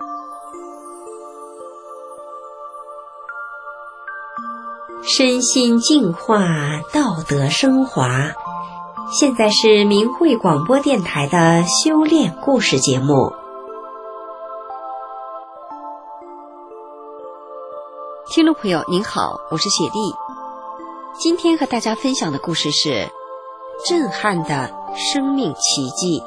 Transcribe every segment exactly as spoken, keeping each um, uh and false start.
身心净化，道德升华。现在是明慧广播电台的修炼故事节目。 听众朋友您好，我是雪莉。今天和大家分享的故事是震撼的生命奇迹。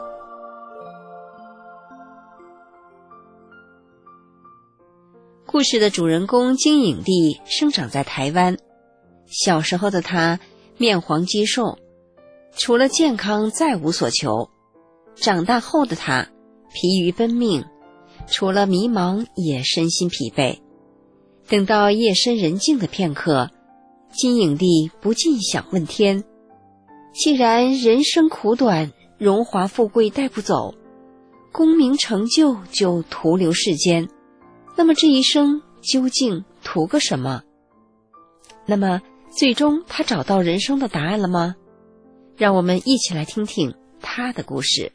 故事的主人公金影娣生长在台湾，小时候的她面黄肌瘦，除了健康再无所求。长大后的她疲于奔命，除了迷茫也身心疲惫。等到夜深人静的片刻，金影娣不禁想问天，既然人生苦短，荣华富贵带不走，功名成就就徒留世间，那么这一生究竟图个什么？那么最终他找到人生的答案了吗？让我们一起来听听他的故事。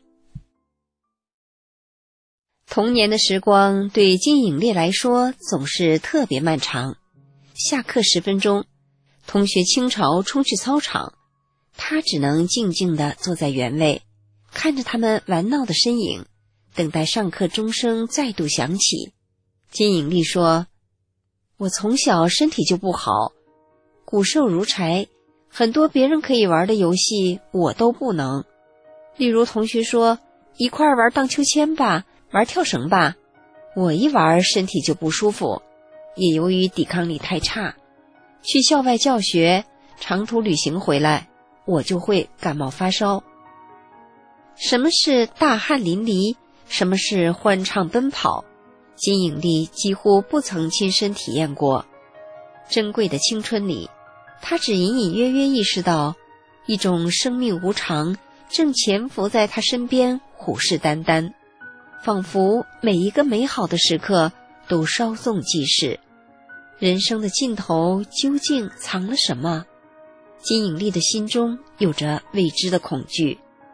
童年的时光对金影娣来说总是特别漫长。下课十分钟，同学倾巢冲去操场，他只能静静地坐在原位，看着他们玩闹的身影，等待上课钟声再度响起。金影娣说，我从小身体就不好，骨瘦如柴，很多别人可以玩的游戏我都不能。例如同学说一块玩荡秋千吧，玩跳绳吧，我一玩身体就不舒服，也由于抵抗力太差，去校外教学长途旅行回来，我就会感冒发烧。什么是大汗淋漓，什么是欢畅奔跑，金影娣几乎不曾亲身体验过。珍贵的青春里，她只隐隐约约意识到，一种生命无常正潜伏在她身边，虎视眈眈，仿佛每一个美好的时刻都稍纵即逝。人生的尽头究竟藏了什么？金影娣的心中有着未知的恐惧。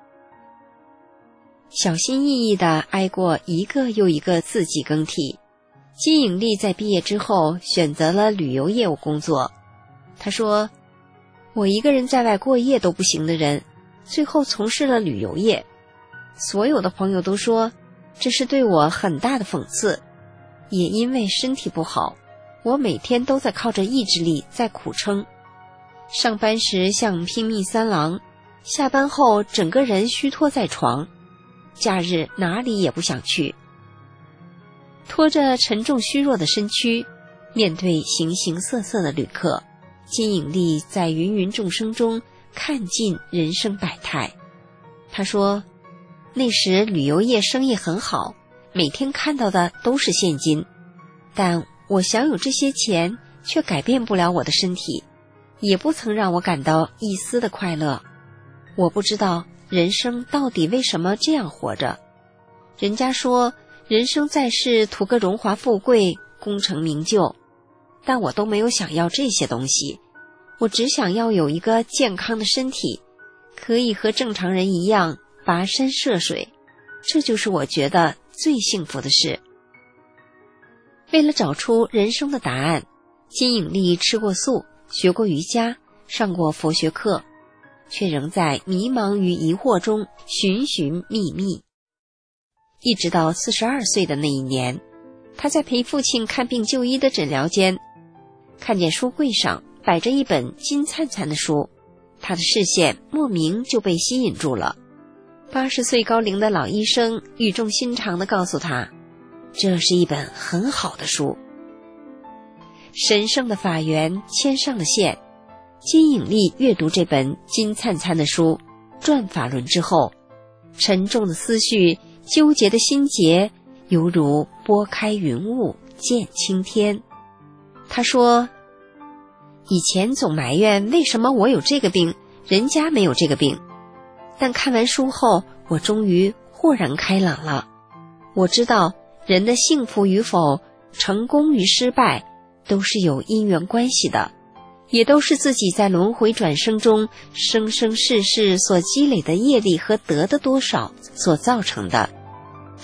小心翼翼地挨过一个又一个四季更替，金影娣在毕业之后选择了旅游业务工作。她说，我一个人在外过夜都不行的人，最后从事了旅游业。所有的朋友都说这是对我很大的讽刺，也因为身体不好，我每天都在靠着意志力在苦撑。上班时像拼命三郎，下班后整个人虚脱在床，假日哪里也不想去。拖着沉重虚弱的身躯，面对形形色色的旅客，金影娣在芸芸众生中看尽人生百态。她说，那时旅游业生意很好，每天看到的都是现金，但我享有这些钱却改变不了我的身体，也不曾让我感到一丝的快乐。我不知道人生到底为什么这样活着。人家说人生在世图个荣华富贵，功成名就，但我都没有想要这些东西，我只想要有一个健康的身体，可以和正常人一样跋山涉水，这就是我觉得最幸福的事。为了找出人生的答案，金影娣吃过素，学过瑜伽，上过佛学课，却仍在迷茫与疑惑中寻寻觅觅。一直到四十二岁的那一年，他在陪父亲看病就医的诊疗间，看见书柜上摆着一本金灿灿的书，他的视线莫名就被吸引住了。八十岁高龄的老医生语重心长地告诉他，这是一本很好的书。神圣的法缘牵上了线，金影娣阅读这本金灿灿的书《转法轮》之后，沉重的思绪，纠结的心结，犹如拨开云雾见青天。他说，以前总埋怨为什么我有这个病，人家没有这个病，但看完书后，我终于豁然开朗了。我知道人的幸福与否，成功与失败，都是有因缘关系的，也都是自己在轮回转生中生生世世所积累的业力和得的多少所造成的。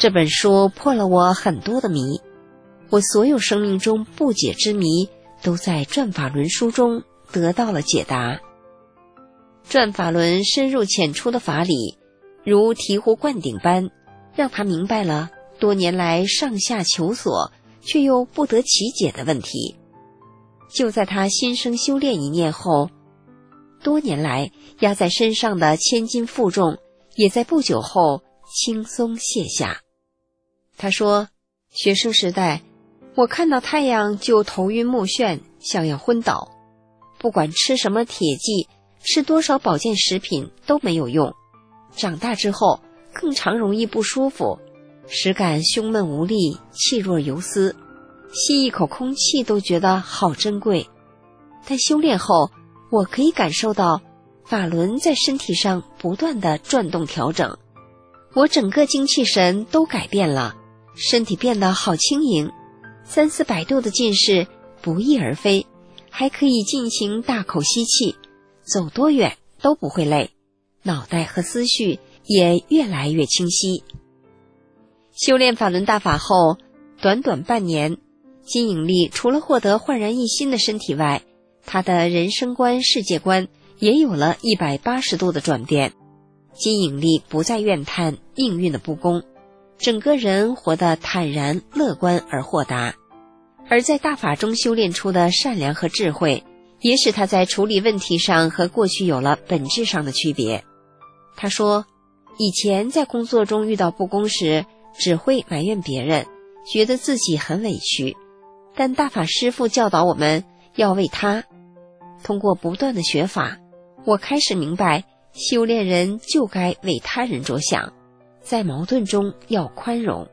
这本书破了我很多的谜，我所有生命中不解之谜都在转法轮书中得到了解答。转法轮深入浅出的法理，如醍醐灌顶般，让他明白了多年来上下求索却又不得其解的问题。就在他心生修炼一念后，多年来压在身上的千斤负重也在不久后轻松卸下。他说，学生时代我看到太阳就头晕目眩，想要昏倒，不管吃什么铁剂，吃多少保健食品都没有用。长大之后更常容易不舒服，时感胸闷无力，气若游丝，吸一口空气都觉得好珍贵。但修炼后，我可以感受到法轮在身体上不断地转动调整，我整个精气神都改变了，身体变得好轻盈，三四百度的近视不翼而飞，还可以尽情大口吸气，走多远都不会累，脑袋和思绪也越来越清晰。修炼法轮大法后，短短半年，金颖丽除了获得焕然一新的身体外，她的人生观、世界观也有了一百八十度的转变。金颖丽不再怨叹命运的不公，整个人活得坦然、乐观而豁达。而在大法中修炼出的善良和智慧，也使她在处理问题上和过去有了本质上的区别。她说，以前在工作中遇到不公时，只会埋怨别人，觉得自己很委屈，但大法师父教导我们要为他。通过不断的学法，我开始明白，修炼人就该为他人着想，在矛盾中要宽容。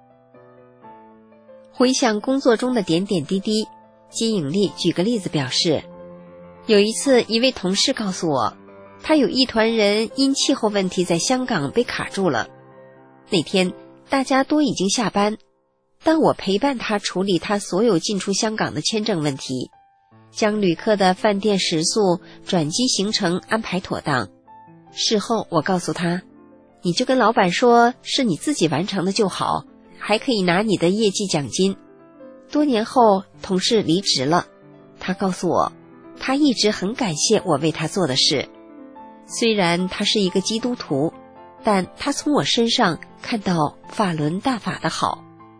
回想工作中的点点滴滴，金颖丽举个例子表示，有一次一位同事告诉我，他有一团人因气候问题在香港被卡住了。那天大家都已经下班，当我陪伴他处理他所有进出香港的签证问题，将旅客的饭店食宿、转机行程安排妥当。事后我告诉他，你就跟老板说是你自己完成的就好，还可以拿你的业绩奖金。多年后同事离职了，他告诉我，他一直很感谢我为他做的事。虽然他是一个基督徒，但他从我身上看到法轮大法的好。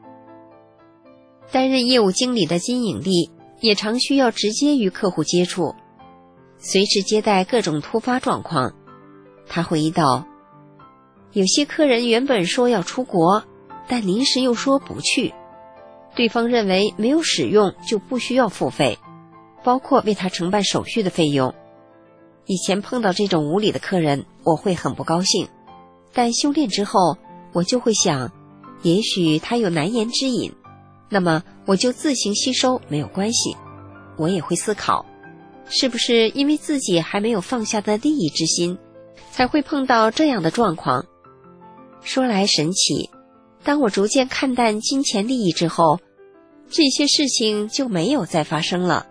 担任业务经理的金颖丽也常需要直接与客户接触，随时接待各种突发状况。他回忆道，有些客人原本说要出国，但临时又说不去，对方认为没有使用就不需要付费，包括为他承办手续的费用。以前碰到这种无理的客人，我会很不高兴，但修炼之后，我就会想，也许他有难言之隐，那么我就自行吸收，没有关系。我也会思考，是不是因为自己还没有放下的利益之心，才会碰到这样的状况。说来神奇，当我逐渐看淡金钱利益之后，这些事情就没有再发生了。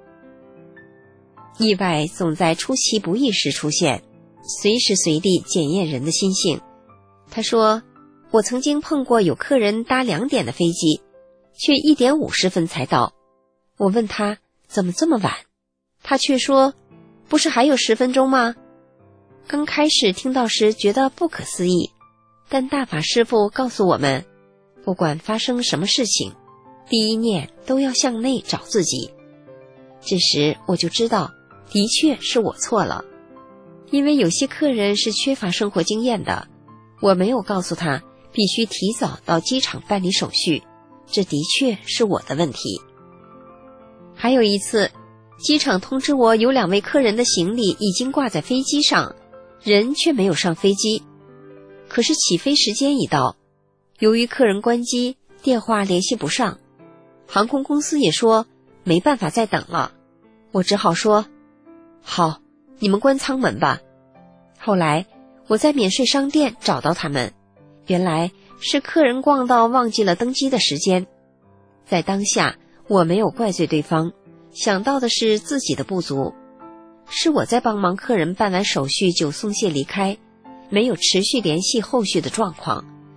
意外总在出其不意时出现，随时随地检验人的心性。他说，我曾经碰过有客人搭两点的飞机，却一点五十分才到。我问他怎么这么晚，他却说，不是还有十分钟吗？刚开始听到时觉得不可思议，但大法师父告诉我们，不管发生什么事情，第一念都要向内找自己。这时我就知道，的确是我错了。因为有些客人是缺乏生活经验的，我没有告诉他必须提早到机场办理手续，这的确是我的问题。还有一次，机场通知我有两位客人的行李已经挂在飞机上，人却没有上飞机。可是起飞时间已到，由于客人关机，电话联系不上，航空公司也说没办法再等了。我只好说，好，你们关舱门吧。后来我在免税商店找到他们，原来是客人逛到忘记了登机的时间。在当下我没有怪罪对方，想到的是自己的不足，是我在帮忙客人办完手续就松懈离开，没有持续联系后续的状况，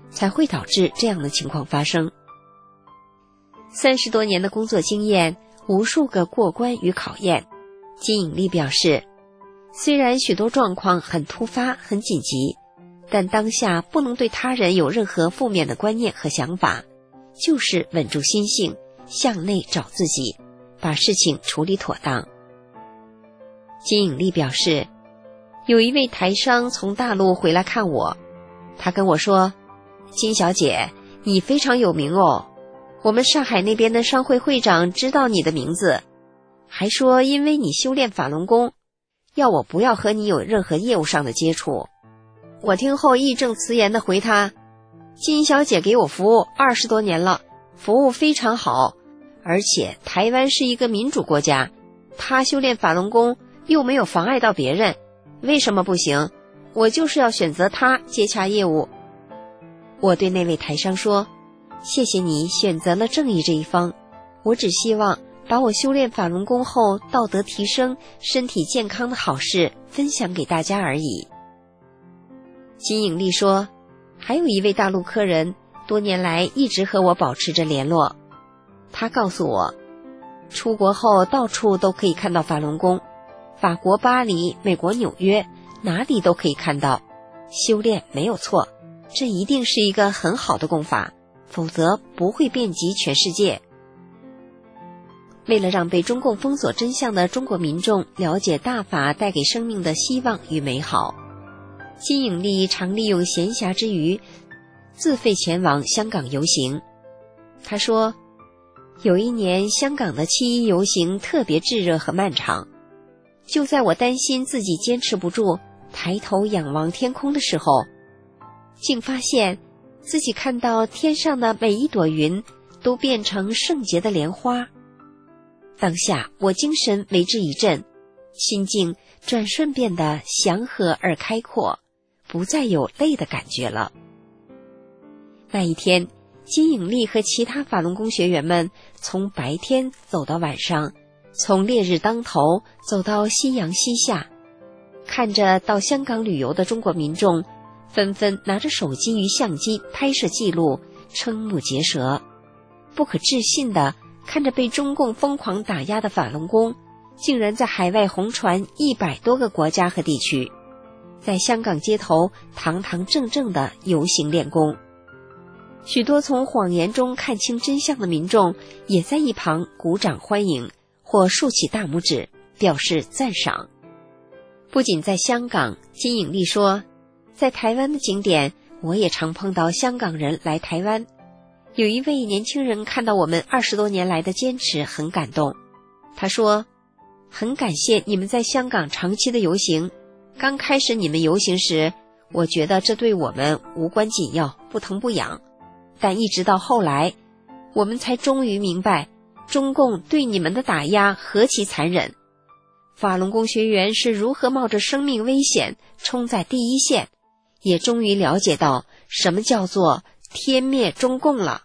才会导致这样的情况发生。三十多年的工作经验，无数个过关与考验，金颖丽表示，虽然许多状况很突发很紧急，但当下不能对他人有任何负面的观念和想法，就是稳住心性，向内找自己，把事情处理妥当。金颖丽表示，有一位台商从大陆回来看我，他跟我说，金小姐，你非常有名哦，我们上海那边的商会会长知道你的名字，还说因为你修炼法轮功，要我不要和你有任何业务上的接触。我听后义正辞严地回他，金小姐给我服务二十多年了，服务非常好，而且台湾是一个民主国家，她修炼法轮功又没有妨碍到别人，为什么不行？我就是要选择她接洽业务。我对那位台商说，谢谢你选择了正义这一方，我只希望把我修炼法轮功后道德提升、身体健康的好事分享给大家而已。金颖丽说，还有一位大陆客人多年来一直和我保持着联络，他告诉我，出国后到处都可以看到法轮功，法国巴黎、美国纽约，哪里都可以看到，修炼没有错，这一定是一个很好的功法，否则不会遍及全世界。为了让被中共封锁真相的中国民众了解大法带给生命的希望与美好，金颖丽常利用闲暇之余自费前往香港游行。她说，有一年香港的七一游行特别炙热和漫长，就在我担心自己坚持不住，抬头仰望天空的时候，竟发现自己看到天上的每一朵云都变成圣洁的莲花。当下我精神为之一振，心境转瞬变得祥和而开阔，不再有累的感觉了。那一天，金颖丽和其他法轮功学员们从白天走到晚上，从烈日当头走到夕阳西下，看着到香港旅游的中国民众纷纷拿着手机与相机拍摄记录，瞠目结舌，不可置信地看着被中共疯狂打压的法轮功竟然在海外红传一百多个国家和地区，在香港街头堂堂正正地游行练功。许多从谎言中看清真相的民众也在一旁鼓掌欢迎，或竖起大拇指表示赞赏。不仅在香港，金颖丽说，在台湾的景点我也常碰到香港人来台湾，有一位年轻人看到我们二十多年来的坚持很感动，他说，很感谢你们在香港长期的游行，刚开始你们游行时，我觉得这对我们无关紧要，不疼不痒，但一直到后来，我们才终于明白中共对你们的打压何其残忍，法轮功学员是如何冒着生命危险冲在第一线，也终于了解到什么叫做天灭中共了。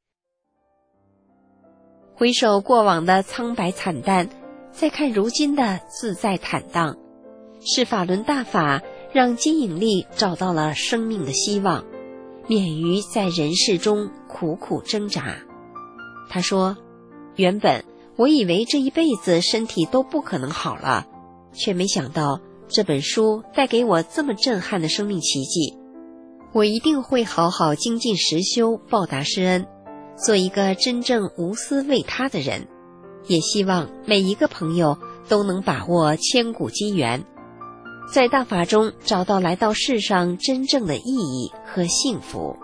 回首过往的苍白惨淡，再看如今的自在坦荡，是法轮大法让金颖丽找到了生命的希望，免于在人世中苦苦挣扎。她说，原本我以为这一辈子身体都不可能好了，却没想到这本书带给我这么震撼的生命奇迹，我一定会好好精进实修，报答师恩，做一个真正无私为他的人。也希望每一个朋友都能把握千古机缘，在大法中找到来到世上真正的意义和幸福。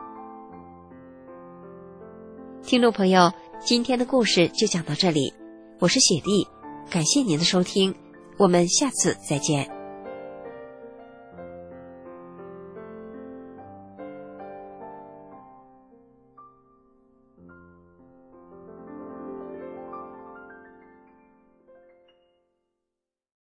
听众朋友，今天的故事就讲到这里，我是雪莉，感谢您的收听，我们下次再见。